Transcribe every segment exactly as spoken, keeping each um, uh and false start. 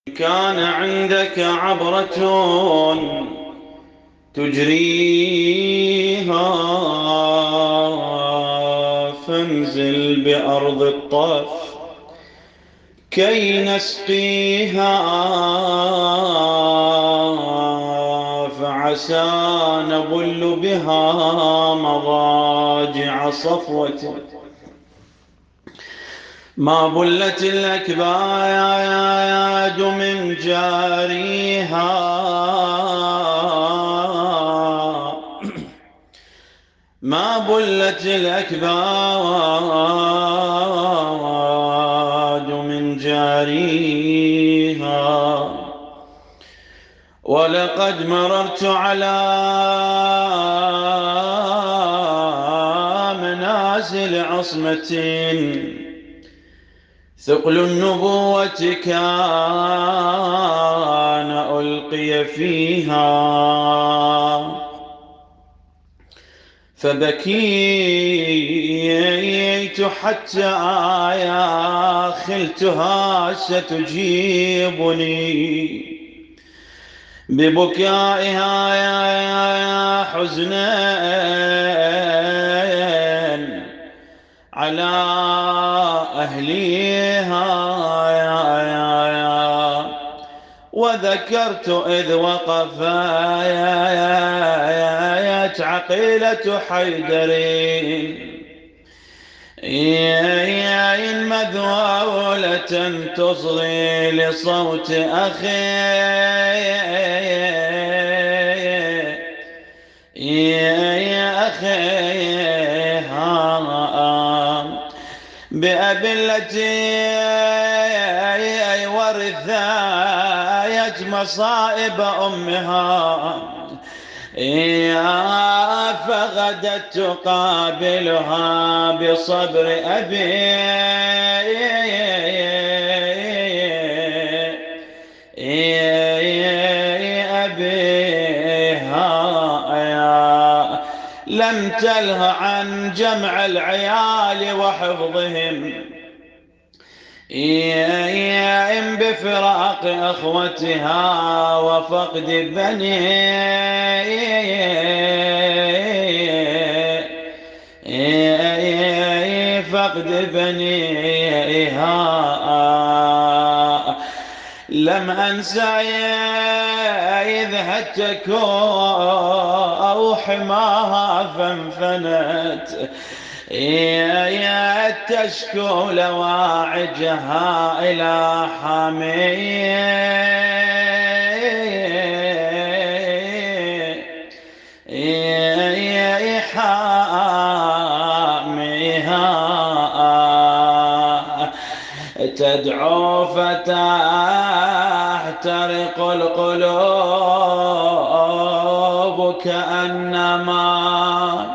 كان عندك عبرة تجريها فانزل بأرض الطف كي نسقيها فعسى نبل بها مضاجع صفوة. ما بلت الأكباد من جاريها ما بلت الأكباد من جاريها ولقد مررت على منازل عصمة ثقل النبوة كان ألقي فيها فبكيت حتى يا خلتها ستجيبني ببكائها يا حزنا على أهليها يا يا يا وذكرت إذ وقفت عقيلة حيدرين يا المذولة تصغي لصوت أخي يا أخي بأبي التي ورثت مصائب أمها يا فغدت تقابلها بصبر أبي أبيها لم تله عن جمع العيال وحفظهم إن بفراق أخوتها وفقد بني فقد بنيها لم أنسى إذ هتكوا أو حماها فانفنت يا تشكو لواعجها إلى حاميها تدعو فتحترق القلوب كأنما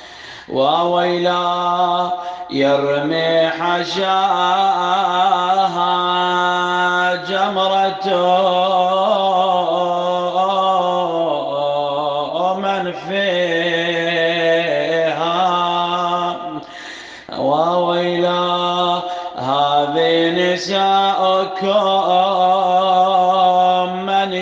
وويلا يرمي حشاها جمرة من فيها وويلا هذه نساؤكم من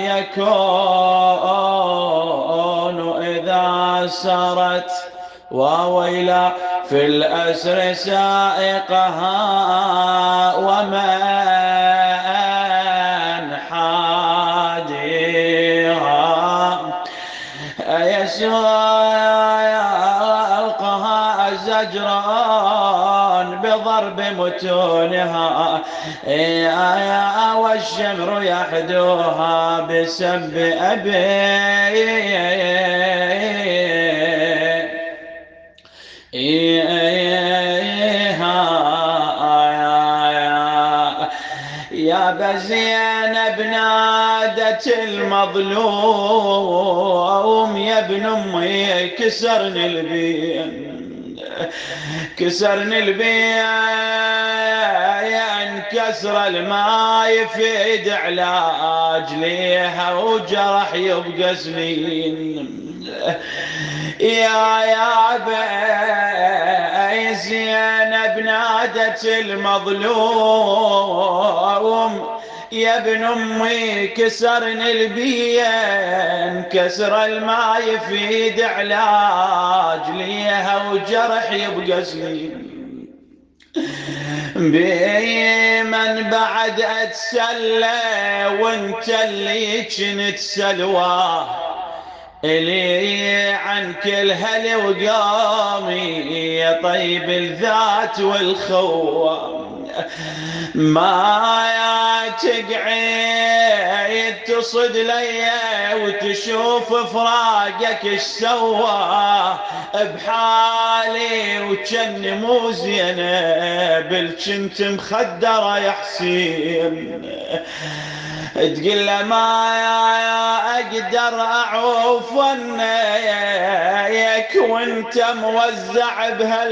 يكون إذا سرت وويلا في الأسر سائقها ومن حاديها يلقها زجرا بضرب متونها والشمر يحدوها بسب أبي يا بزينب نادت المظلوم يا ابن امي كسرني البين كسرني البين كسر الماء يفيد علاج ليها وجرح يبقى سنين يا يا بي زينب نادت المظلوم يا ابن امي كسرني البين، كسر الما يفيد علاج ليها وجرح يبقى سنين. بمن بعد اتسلى وانت اللي كنت سلواه، الي عن كل هل وقامي يا طيب الذات والخوة. ما يا تقعد تصد لي وتشوف فراقك اش سوى بحالي، وجن مو زينه بل كنت مخدره يا حسين. تقول له ما يا اقدر اعوف ونيك وانت موزع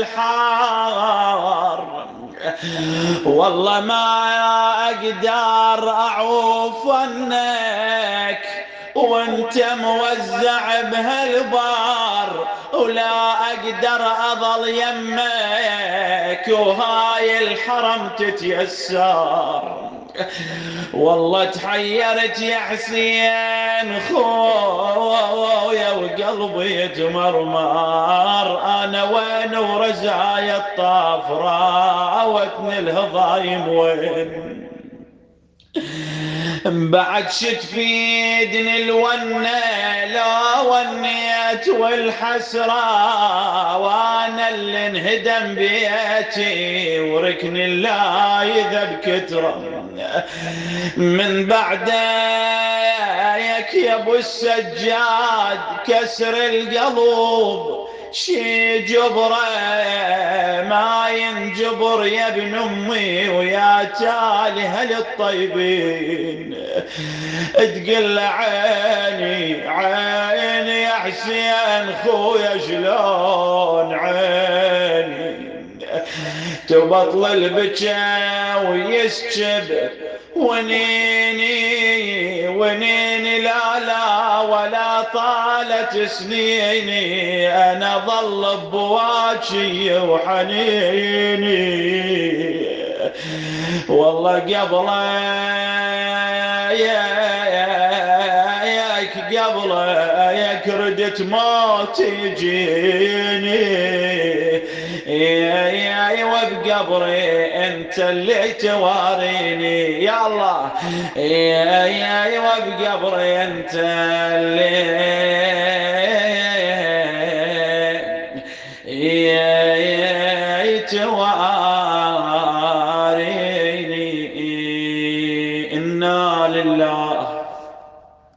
بهالحار، والله ما اقدر اعوف عنك وانت موزع بهالبار، ولا اقدر اظل يمك وهاي الحرم تتيسر. والله تحيرت يا حسين خويا وقلبي يتمرمر، انا وين ورزايا الطاف راوتني الهضايم وين. بعد شتفيدني الونة لا ونيت والحسرة، وانا اللي انهدم بيتي وركن الله يذب كتره. من بعدك يا ابو السجاد كسر القلب شي جبره ما ينجبر يا ابن امي ويا تالي هل الطيبين. تقل عيني عيني يا حسين خويا شلون عيني تبطل البكا ويسكب ونيني ونيني لا لا ولا طالت سنيني، انا ظل بواجي وحنيني. والله قبل ياك قبل ياك ردت موت يجيني، يا يا وبقبري انت اللي تواريني يا الله، يا يا وبقبري انت اللي يا يا تواريني. انا لله